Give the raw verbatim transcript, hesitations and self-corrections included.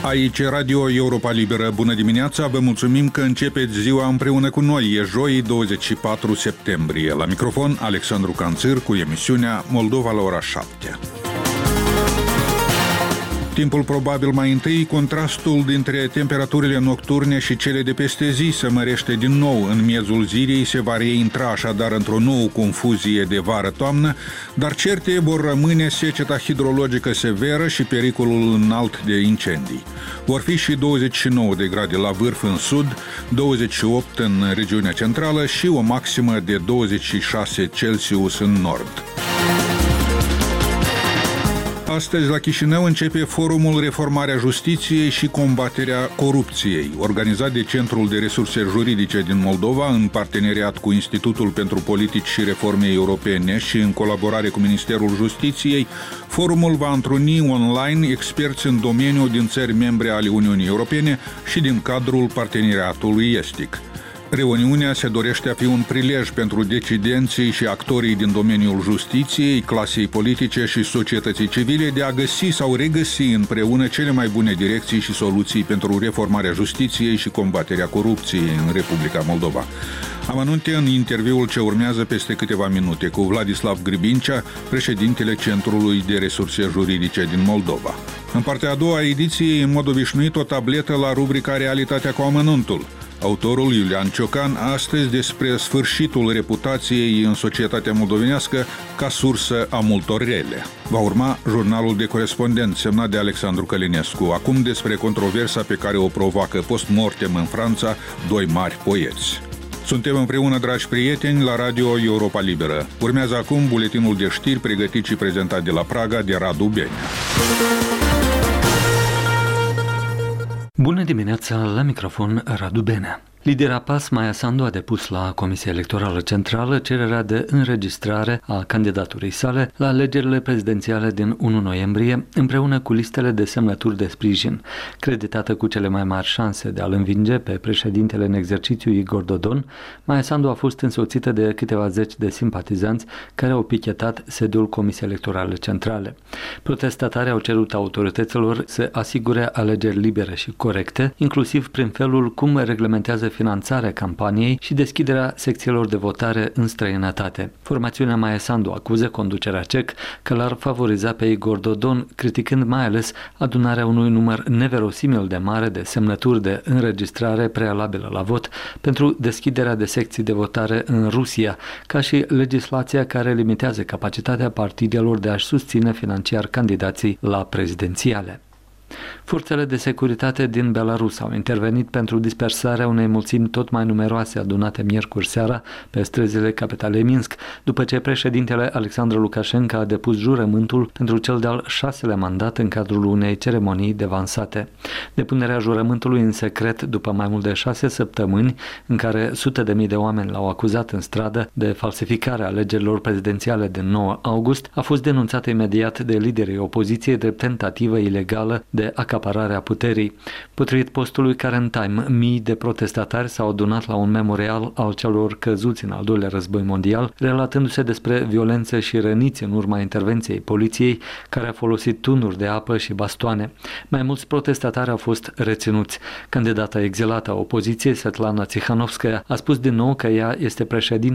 Aici Radio Europa Liberă. Bună dimineața, vă mulțumim că începeți ziua împreună cu noi. E joi, douăzeci și patru septembrie. La microfon, Alexandru Canțir cu emisiunea Moldova la ora șapte. Timpul probabil mai întâi, contrastul dintre temperaturile nocturne și cele de peste zi se mărește din nou. În miezul zilei se va reintra așadar într-o nouă confuzie de vară-toamnă, dar certe vor rămâne seceta hidrologică severă și pericolul înalt de incendii. Vor fi și douăzeci și nouă de grade la vârf în sud, douăzeci și opt în regiunea centrală și o maximă de douăzeci și șase Celsius în nord. Astăzi la Chișinău începe forumul Reformarea Justiției și Combaterea Corupției, organizat de Centrul de Resurse Juridice din Moldova în parteneriat cu Institutul pentru Politici și Reforme Europene și în colaborare cu Ministerul Justiției. Forumul va întruni online experți în domeniu din țări membre ale Uniunii Europene și din cadrul parteneriatului estic. Reuniunea se dorește a fi un prilej pentru decidenții și actorii din domeniul justiției, clasei politice și societății civile de a găsi sau regăsi împreună cele mai bune direcții și soluții pentru reformarea justiției și combaterea corupției în Republica Moldova. Amănunte în interviul ce urmează peste câteva minute cu Vladislav Gribincea, președintele Centrului de Resurse Juridice din Moldova. În partea a doua a ediției, în mod obișnuit, o tabletă la rubrica Realitatea cu amănuntul. Autorul Iulian Ciocan astăzi despre sfârșitul reputației în societatea moldovenească ca sursă a multor rele. Va urma jurnalul de corespondent semnat de Alexandru Călinescu, acum despre controversa pe care o provoacă post-mortem în Franța doi mari poeți. Suntem împreună, dragi prieteni, la Radio Europa Liberă. Urmează acum buletinul de știri pregătit și prezentat de la Praga de Radu Benea. Bună dimineața, la microfon Radu Benea. Lidera P A S, Maia Sandu, a depus la Comisia Electorală Centrală cererea de înregistrare a candidaturii sale la alegerile prezidențiale din unu noiembrie, împreună cu listele de semnături de sprijin. Creditată cu cele mai mari șanse de a-l învinge pe președintele în exercițiu Igor Dodon, Maia Sandu a fost însoțită de câteva zeci de simpatizanți care au pichetat sediul Comisiei Electorale Centrale. Protestatarii au cerut autorităților să asigure alegeri libere și corecte, inclusiv prin felul cum reglementează finanțarea campaniei și deschiderea secțiilor de votare în străinătate. Formațiunea Maia Sandu acuză conducerea C E C că l-ar favoriza pe Igor Dodon, criticând mai ales adunarea unui număr neverosimil de mare de semnături de înregistrare prealabilă la vot pentru deschiderea de secții de votare în Rusia, ca și legislația care limitează capacitatea partidelor de a-și susține financiar candidații la prezidențiale. Forțele de securitate din Belarus au intervenit pentru dispersarea unei mulțimi tot mai numeroase adunate miercuri seara pe străzile capitalei Minsk, după ce președintele Alexandru Lukashenko a depus jurământul pentru cel de-al șaselea mandat în cadrul unei ceremonii devansate. Depunerea jurământului în secret după mai mult de șase săptămâni, în care sute de mii de oameni l-au acuzat în stradă de falsificarea alegerilor prezidențiale din nouă august, a fost denunțată imediat de liderii opoziției de tentativă ilegală de acaparare a puterii. Potrivit postului Karen Time, mii de protestatari s-au adunat la un memorial al celor căzuți în al doilea război mondial, relatându-se despre violență și răniți în urma intervenției poliției, care a folosit tunuri de apă și bastoane. Mai mulți protestatari au fost reținuți. Candidata exilată a opoziției, Svetlana Tsikhanovskaya, a spus din nou că ea este președinte